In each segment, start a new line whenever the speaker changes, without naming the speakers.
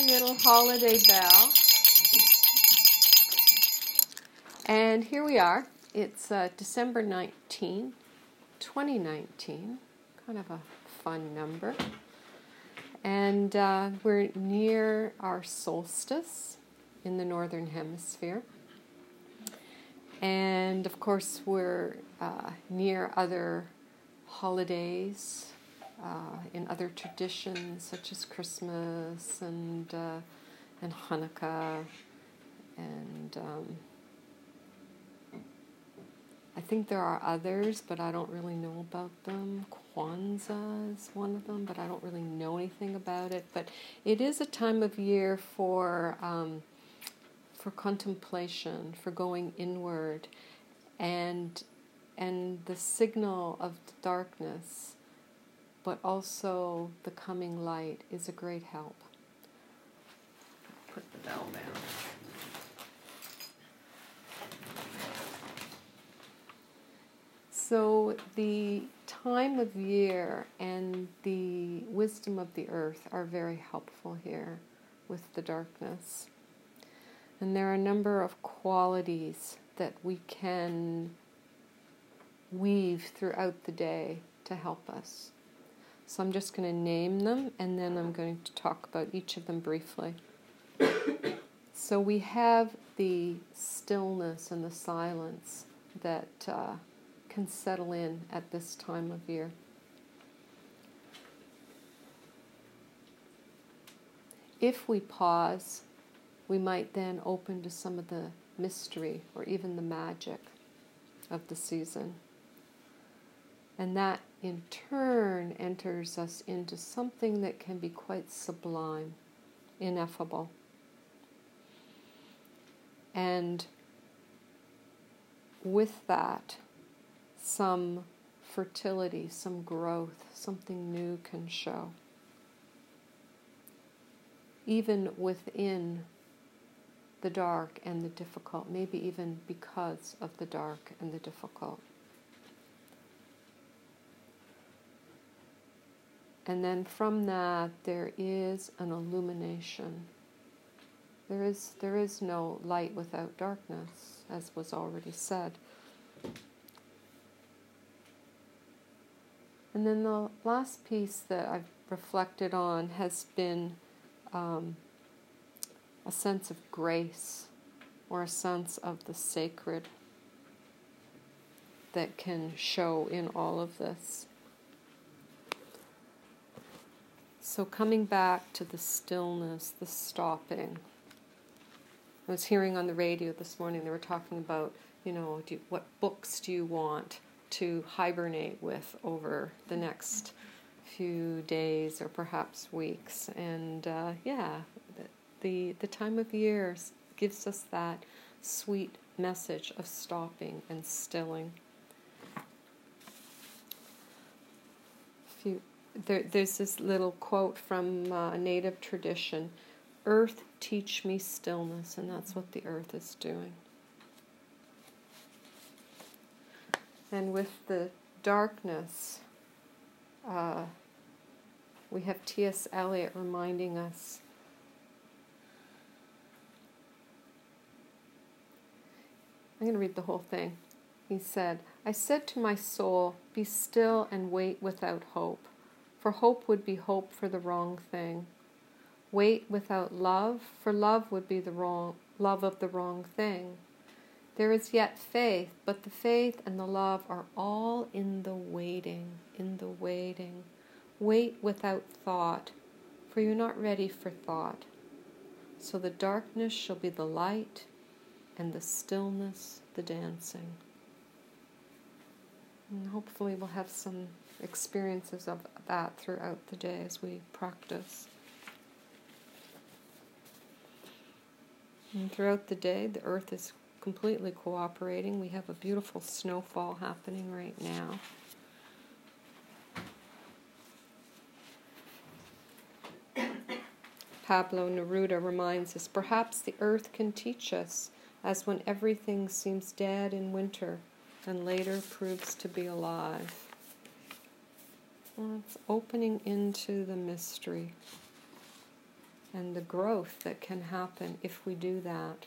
little holiday bell. And here we are. It's December 19, 2019. Kind of a fun number. And we're near our solstice in the northern hemisphere. And of course we're near other holidays in other traditions such as Christmas and Hanukkah, and I think there are others, but I don't really know about them. Kwanzaa is one of them, but I don't really know anything about it. But it is a time of year for contemplation, for going inward, and the signal of the darkness, but also the coming light is a great help. Put the bell down. So the time of year and the wisdom of the earth are very helpful here with the darkness. And there are a number of qualities that we can weave throughout the day to help us. So I'm just going to name them, and then I'm going to talk about each of them briefly. So we have the stillness and the silence that can settle in at this time of year. If we pause, we might then open to some of the mystery or even the magic of the season. And that in turn enters us into something that can be quite sublime, ineffable. And with that, some fertility, some growth, something new can show. Even within the dark and the difficult, maybe even because of the dark and the difficult. And then from that, there is an illumination. There is no light without darkness, as was already said. And then the last piece that I've reflected on has been a sense of grace, or a sense of the sacred that can show in all of this. So coming back to the stillness, the stopping. I was hearing on the radio this morning, they were talking about, what books do you want to hibernate with over the next few days or perhaps weeks. And the time of year gives us that sweet message of stopping and stilling. There's this little quote from a native tradition: "Earth, teach me stillness," and that's what the earth is doing. And with the darkness, we have T.S. Eliot reminding us, I'm going to read the whole thing. He said, "I said to my soul, be still and wait without hope, for hope would be hope for the wrong thing. Wait without love, for love would be the love of the wrong thing. There is yet faith, but the faith and the love are all in the waiting, in the waiting. Wait without thought, for you're not ready for thought. So the darkness shall be the light, and the stillness the dancing." And hopefully we'll have some experiences of that throughout the day as we practice. And throughout the day, the earth is completely cooperating. We have a beautiful snowfall happening right now. Pablo Neruda reminds us, perhaps the earth can teach us, as when everything seems dead in winter and later proves to be alive. Well, it's opening into the mystery. and the growth that can happen if we do that.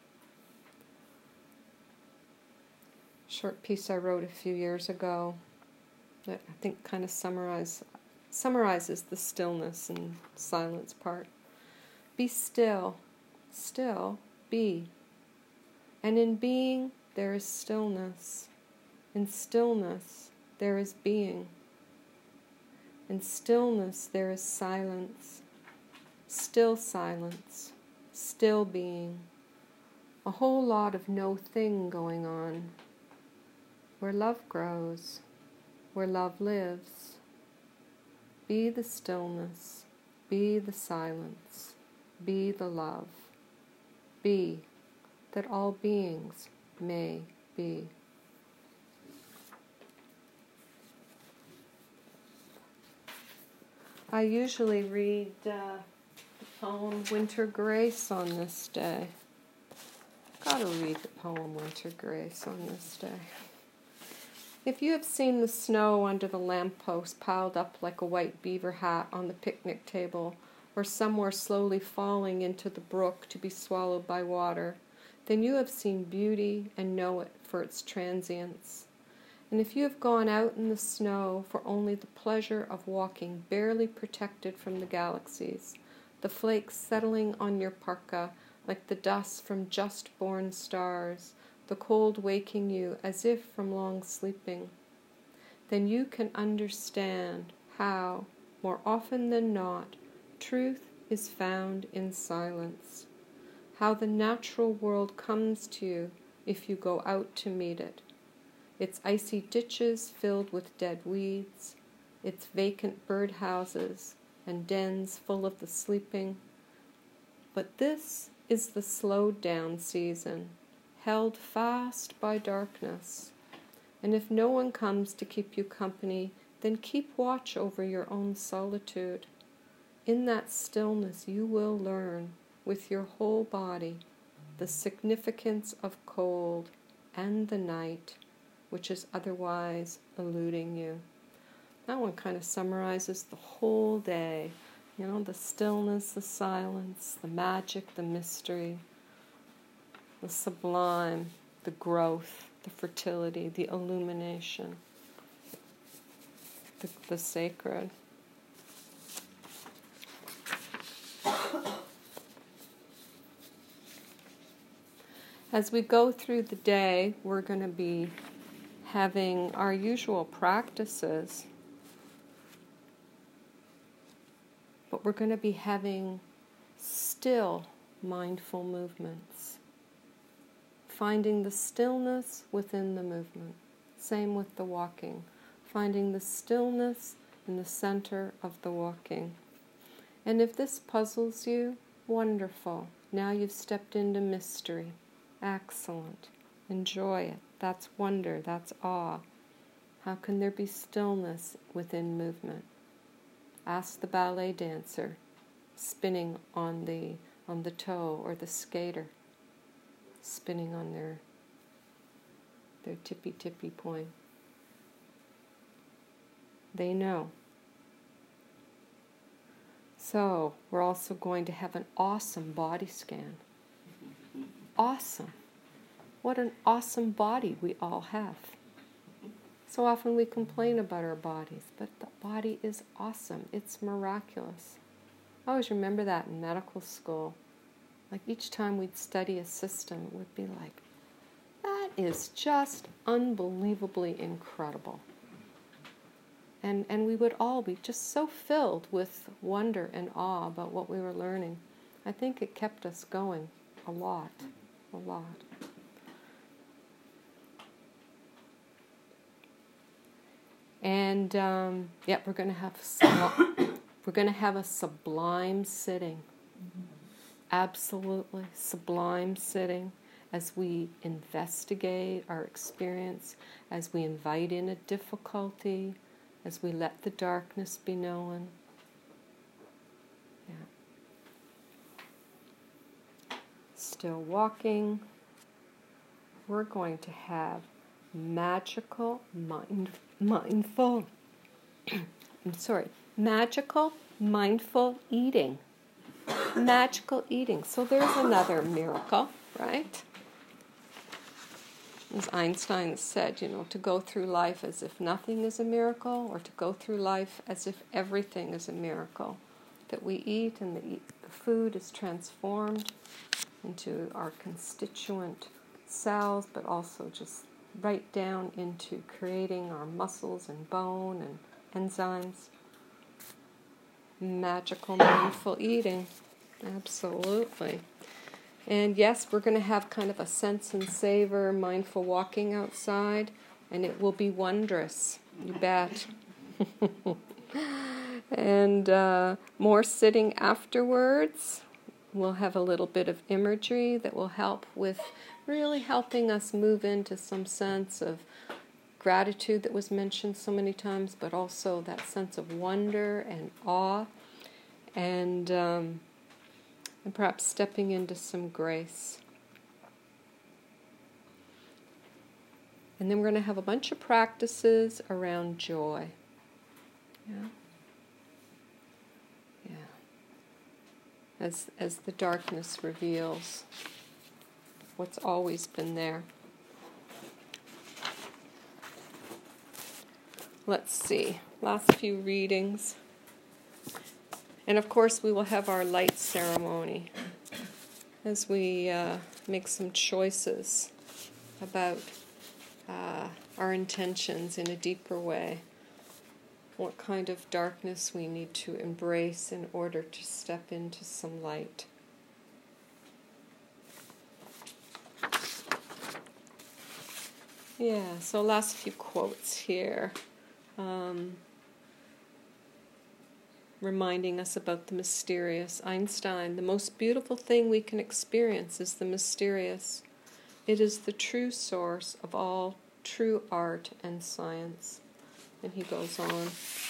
Short piece I wrote a few years ago that I think kind of summarizes the stillness and silence part. Be still, still, be. And in being there is stillness. In stillness there is being. In stillness there is silence. Still silence, still being. A whole lot of no thing going on. Where love grows, where love lives. Be the stillness, be the silence, be the love. Be, that all beings may be. I usually read the poem Winter Grace on this day. Gotta read the poem Winter Grace on this day. If you have seen the snow under the lamppost piled up like a white beaver hat on the picnic table, or somewhere slowly falling into the brook to be swallowed by water, then you have seen beauty and know it for its transience. And if you have gone out in the snow for only the pleasure of walking barely protected from the galaxies, the flakes settling on your parka like the dust from just-born stars, the cold waking you as if from long sleeping, then you can understand how, more often than not, truth is found in silence, how the natural world comes to you if you go out to meet it, its icy ditches filled with dead weeds, its vacant birdhouses and dens full of the sleeping. But this is the slowed down season, held fast by darkness. And if no one comes to keep you company, then keep watch over your own solitude. In that stillness you will learn, with your whole body, the significance of cold and the night, which is otherwise eluding you. That one kind of summarizes the whole day. You know, the stillness, the silence, the magic, the mystery, the sublime, the growth, the fertility, the illumination, the sacred. As we go through the day, we're going to be having our usual practices, but we're going to be having still mindful movements. Finding the stillness within the movement. Same with the walking. Finding the stillness in the center of the walking. And if this puzzles you, wonderful. Now you've stepped into mystery. Excellent. Enjoy it. That's wonder. That's awe. How can there be stillness within movement? Ask the ballet dancer spinning on the toe, or the skater spinning on their tippy point. They know. So, we're also going to have an awesome body scan. Awesome. What an awesome body we all have. So often we complain about our bodies, but the body is awesome. It's miraculous. I always remember that in medical school. Like each time we'd study a system, it would be like, that is just unbelievably incredible. And we would all be just so filled with wonder and awe about what we were learning. I think it kept us going a lot. And we're going to have a sublime sitting. Absolutely sublime sitting as we investigate our experience, as we invite in a difficulty, as we let the darkness be known. Yeah. Still walking. We're going to have magical mindful eating. Magical eating. So there's another miracle, right? As Einstein said, to go through life as if nothing is a miracle, or to go through life as if everything is a miracle. That we eat and the food is transformed into our constituent cells, but also just right down into creating our muscles and bone and enzymes. Magical, mindful eating. Absolutely. And yes, we're going to have kind of a sense and savor, mindful walking outside, and it will be wondrous. You bet. And more sitting afterwards. We'll have a little bit of imagery that will help with really helping us move into some sense of gratitude that was mentioned so many times, but also that sense of wonder and awe, and perhaps stepping into some grace. And then we're going to have a bunch of practices around joy. Yeah. As the darkness reveals what's always been there. Let's see, last few readings. And of course we will have our light ceremony as we make some choices about our intentions in a deeper way. What kind of darkness we need to embrace in order to step into some light. Yeah, so last few quotes here. Reminding us about the mysterious. Einstein, the most beautiful thing we can experience is the mysterious. It is the true source of all true art and science. And he goes on.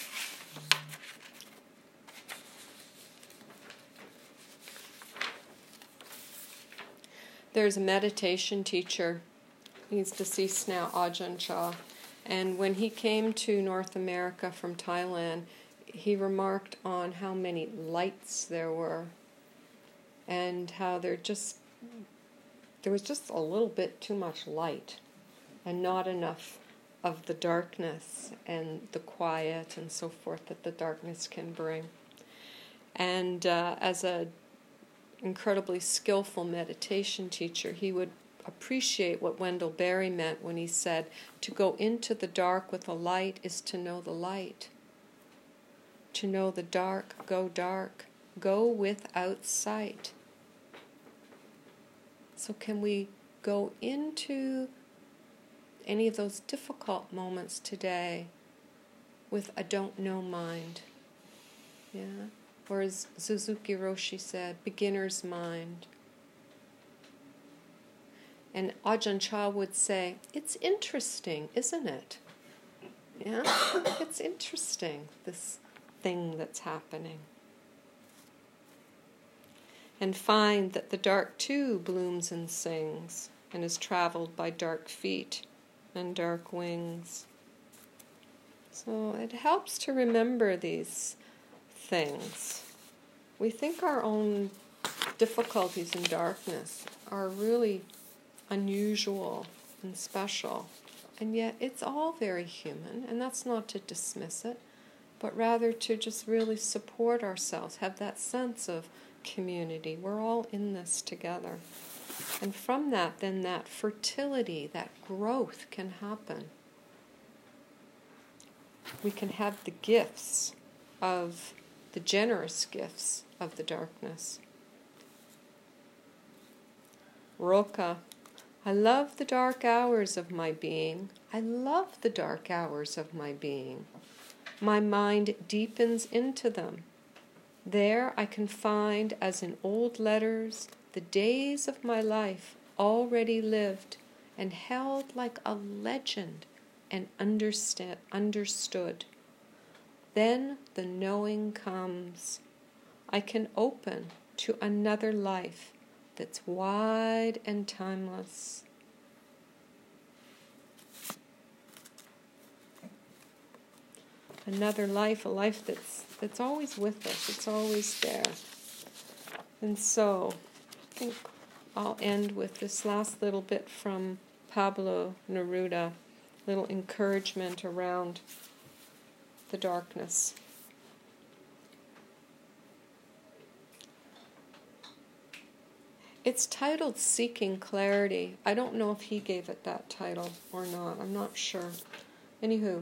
There's a meditation teacher. He's deceased now, Ajahn Chah. And when he came to North America from Thailand, he remarked on how many lights there were and how there was just a little bit too much light and not enough of the darkness and the quiet and so forth that the darkness can bring. And as an incredibly skillful meditation teacher, he would appreciate what Wendell Berry meant when he said, to go into the dark with a light is to know the light. To know the dark, go without sight. So can we go into any of those difficult moments today with a don't know mind? Yeah? Or as Suzuki Roshi said, beginner's mind. And Ajahn Chah would say, it's interesting, isn't it? Yeah? It's interesting, this thing that's happening. And find that the dark too blooms and sings and is traveled by dark feet and dark wings. So it helps to remember these things. We think our own difficulties and darkness are really unusual and special, and yet it's all very human, and that's not to dismiss it, but rather to just really support ourselves, have that sense of community. We're all in this together. And from that, then that fertility, that growth can happen. We can have the gifts of, the generous gifts of the darkness. Roka, I love the dark hours of my being. I love the dark hours of my being. My mind deepens into them. There I can find, as in old letters, the days of my life already lived and held like a legend and understood. Then the knowing comes. I can open to another life that's wide and timeless. Another life, a life that's always with us, it's always there. And so, I think I'll end with this last little bit from Pablo Neruda, little encouragement around the darkness. It's titled Seeking Clarity. I don't know if he gave it that title or not. I'm not sure. Anywho,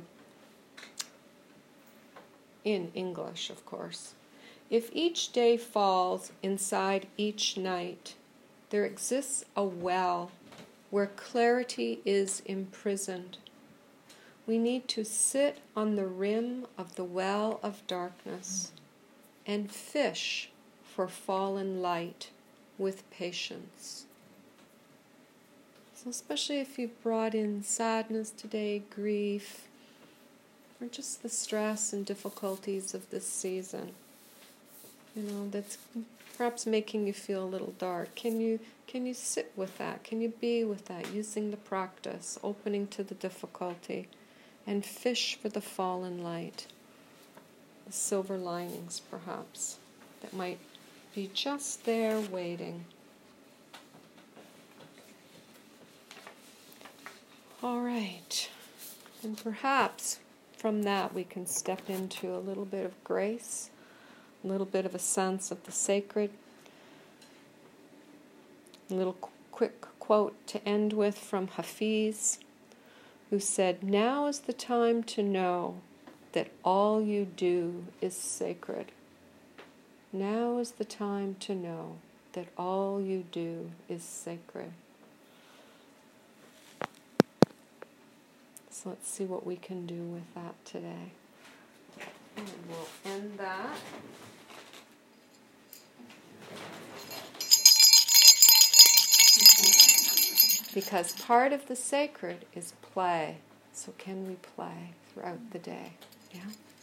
in English, of course. If each day falls inside each night, there exists a well where clarity is imprisoned. We need to sit on the rim of the well of darkness and fish for fallen light with patience. So especially if you've brought in sadness today, grief, or just the stress and difficulties of this season, that's perhaps making you feel a little dark. Can you sit with that? Can you be with that, using the practice, opening to the difficulty, and fish for the fallen light, the silver linings perhaps, that might be just there waiting. All right. And perhaps from that we can step into a little bit of grace, a little bit of a sense of the sacred. A little quick quote to end with from Hafiz, who said, "Now is the time to know that all you do is sacred. Now is the time to know that all you do is sacred." So let's see what we can do with that today. And we'll end that. Because part of the sacred is play. So can we play throughout the day? Yeah?